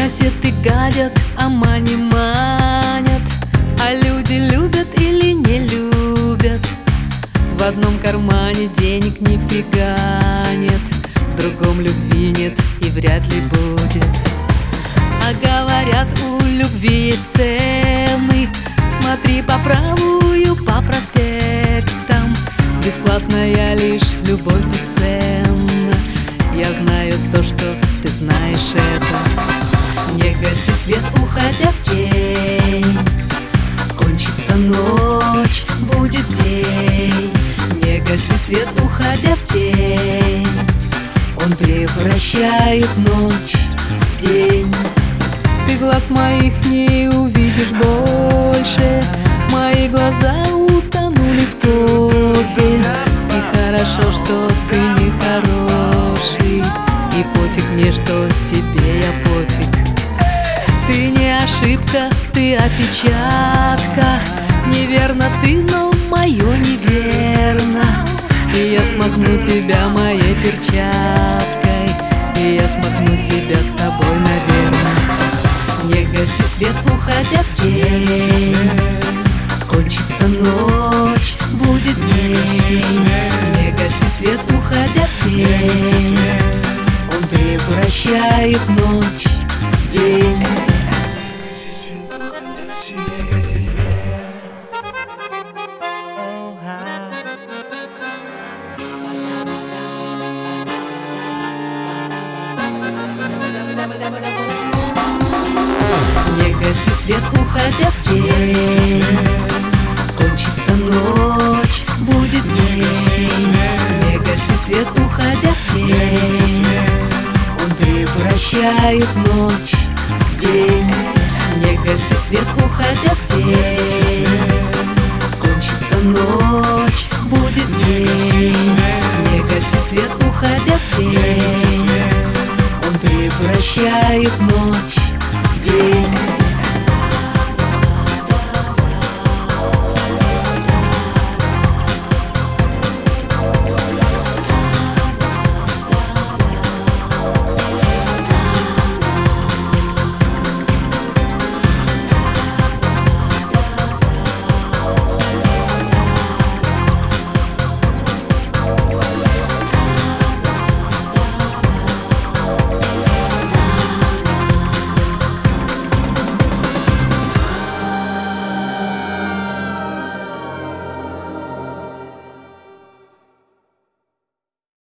гасят и гадят, ама не манят. А люди любят или не любят. В одном кармане денег нифига нет, в другом любви нет и вряд ли будет. А говорят, у любви есть цены. Смотри по правую, по проспектам. Бесплатная лишь любовь бесценна. Я знаю то, что ты знаешь это. Не гаси свет, уходя в тень. Кончится ночь, будет день. Не гаси свет, уходя в тень. Он превращает ночь в день. Ты глаз моих не увидишь больше. Мои глаза утонули в кофе. И хорошо, что ты не хороший. И пофиг мне, что тебе я пофиг. Ты не ошибка, ты опечатка. Неверно ты, но мое неверно. И я смахну тебя моей перчаткой. И я смахну себя с тобой, наверное. Не гаси свет, уходя в тень. Кончится ночь, будет день. Не гаси свет, уходя в тень. Он превращает ночь в день. Не гаси свет, уходя в тень. Кончится ночь, будет день. Не гаси свет, уходя в тень. Он превращает ночь в день. Не гаси свет, уходя в тень. Кончится ночь, будет день. Не гаси свет, уходя в тень. Он превращает ночь в день.